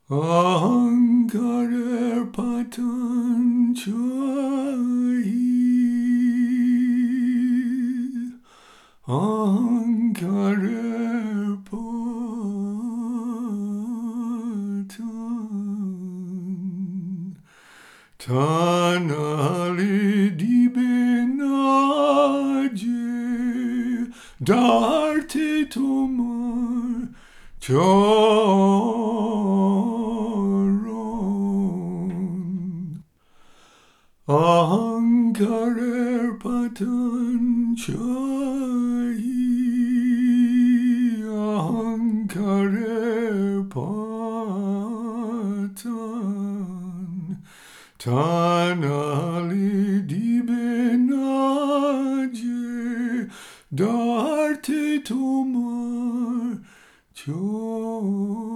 अहंकारेर Patanjali अहंकारेर patan Tanali dibenaje darte tomar choron Ahankarer patanjali Ahankarer patan Tanali dibenaje darte tomar choron